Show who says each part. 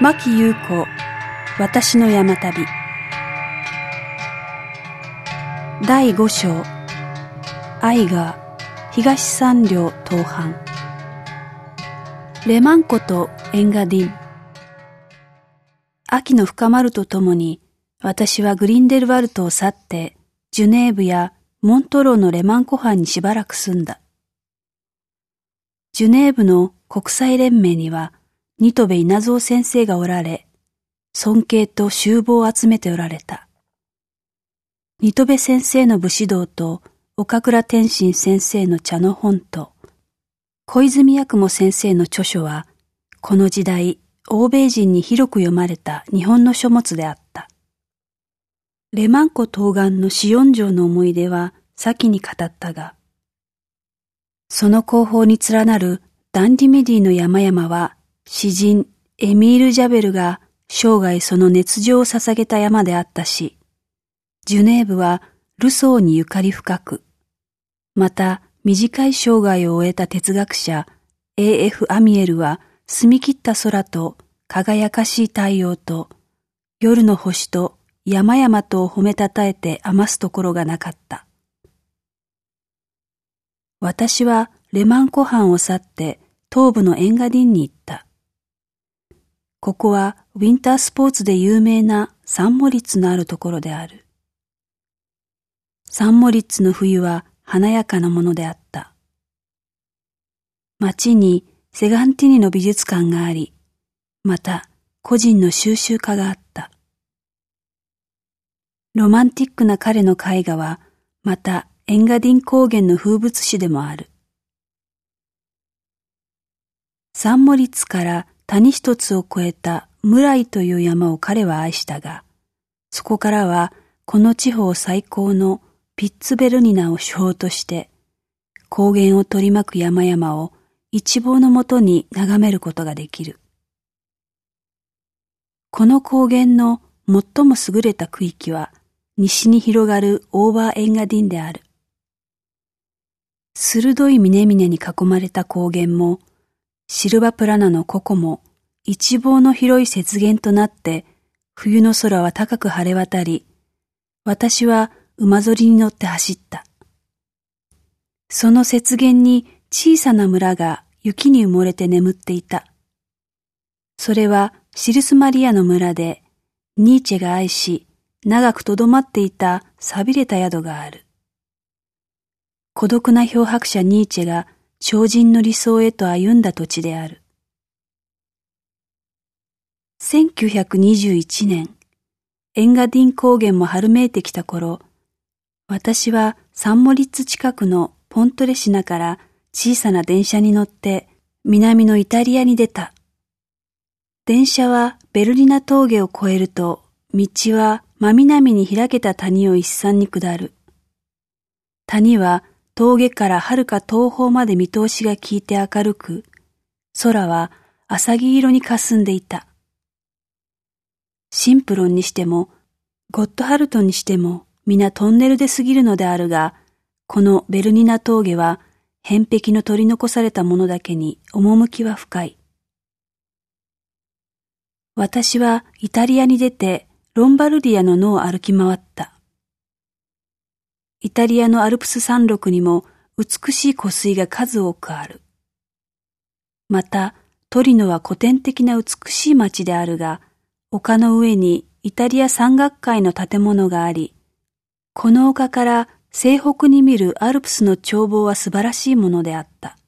Speaker 1: 牧優子、私の山旅。第5章、愛が東三両東畔。レマン湖とエンガディン。秋の深まるとともに、私はグリンデルワルトを去って、ジュネーブやモントローのレマン湖畔にしばらく住んだ。ジュネーブの国際連盟には、新渡戸稲造先生がおられ、尊敬と衆望を集めておられた。新渡戸先生の武士道と、岡倉天心先生の茶の本と、小泉八雲先生の著書は、この時代、欧米人に広く読まれた日本の書物であった。レマン湖東岸のシオン城の思い出は先に語ったが、その後方に連なるダンディメディの山々は、詩人エミール・ジャベルが生涯その熱情を捧げた山であったし、ジュネーブはルソーにゆかり深く、また短い生涯を終えた哲学者 A.F. アミエルは澄み切った空と輝かしい太陽と夜の星と山々とを褒めたたえて余すところがなかった。私はレマン湖畔を去って東部のエンガディンに行った。ここはウィンタースポーツで有名なサンモリッツのあるところである。サンモリッツの冬は華やかなものであった。街にセガンティニの美術館があり、また個人の収集家があった。ロマンティックな彼の絵画は、またエンガディン高原の風物詩でもある。サンモリッツから谷一つを越えたムライという山を彼は愛したが、そこからはこの地方最高のピッツベルニナを主峰として、高原を取り巻く山々を一望のもとに眺めることができる。この高原の最も優れた区域は、西に広がるオーバーエンガディンである。鋭い峰々に囲まれた高原も、シルバプラナのココも一望の広い雪原となって冬の空は高く晴れ渡り、私は馬ぞりに乗って走った。その雪原に小さな村が雪に埋もれて眠っていた。それはシルスマリアの村でニーチェが愛し長くとどまっていた寂れた宿がある。孤独な漂白者ニーチェが超人の理想へと歩んだ土地である。1921年、エンガディン高原も春めいてきた頃、私はサンモリッツ近くのポントレシナから小さな電車に乗って南のイタリアに出た。電車はベルリナ峠を越えると、道は真南に開けた谷を一山に下る。谷は峠から遥か東方まで見通しが効いて明るく、空は浅黄色に霞んでいた。シンプロンにしても、ゴットハルトにしても、皆トンネルで過ぎるのであるが、このベルニナ峠は、辺壁の取り残されたものだけに趣は深い。私はイタリアに出て、ロンバルディアの野を歩き回った。イタリアのアルプス山麓にも美しい湖水が数多くある。また、トリノは古典的な美しい町であるが、丘の上にイタリア山岳会の建物があり、この丘から西北に見るアルプスの眺望は素晴らしいものであった。